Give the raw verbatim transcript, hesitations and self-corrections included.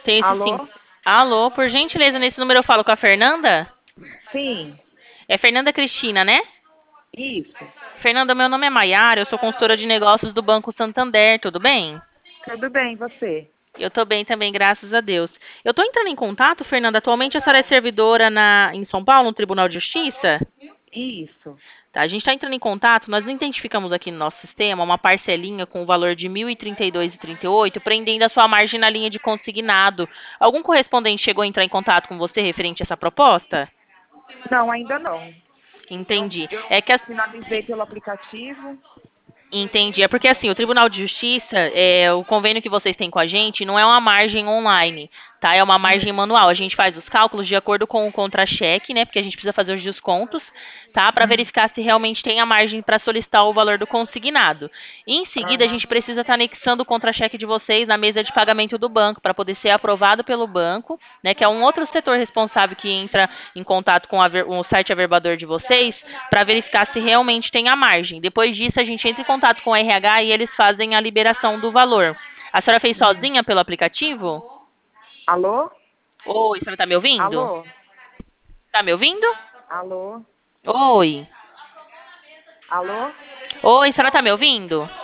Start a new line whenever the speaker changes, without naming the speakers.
Tem esse sim.
Alô?
Alô, por gentileza, nesse número eu falo com a Fernanda?
Sim,
É Fernanda Cristina, né?
isso.
Fernanda, meu nome é Maiara, eu sou consultora de negócios do Banco Santander, tudo bem?
Tudo bem, você?
Eu tô bem também, graças a Deus. Eu tô entrando em contato, Fernanda, atualmente a senhora é servidora na, em São Paulo, no Tribunal de Justiça?
Isso.
Tá, a gente está entrando em contato, nós identificamos aqui no nosso sistema uma parcelinha com o valor de mil e trinta e dois reais e trinta e oito centavos, prendendo a sua margem na linha de consignado. Algum correspondente chegou a entrar em contato com você referente a essa proposta?
Não, ainda não. Eu,
Entendi.
eu
É que as-
finalizei pelo aplicativo.
Entendi. É porque assim, o Tribunal de Justiça, é, o convênio que vocês têm com a gente não é uma margem online, tá? É uma margem
Hum,
manual. A gente faz os cálculos de acordo com o contra-cheque, né? Porque a gente precisa fazer os descontos, tá? Para
hum,
verificar se realmente tem a margem para solicitar o valor do consignado. E em seguida, a
aham.
gente precisa estar anexando o contra-cheque de vocês na mesa de pagamento do banco para poder ser aprovado pelo banco, né? Que é um outro setor responsável que entra em contato com a ver- o site averbador de vocês para verificar se realmente tem a margem. Depois disso, a gente entra em contato com o R H e eles fazem a liberação do valor. A senhora fez
Hum.
sozinha pelo aplicativo?
Alô?
Oi, a senhora tá me ouvindo?
Alô?
Tá me ouvindo?
Alô?
Oi.
Alô?
Oi, a senhora tá me ouvindo?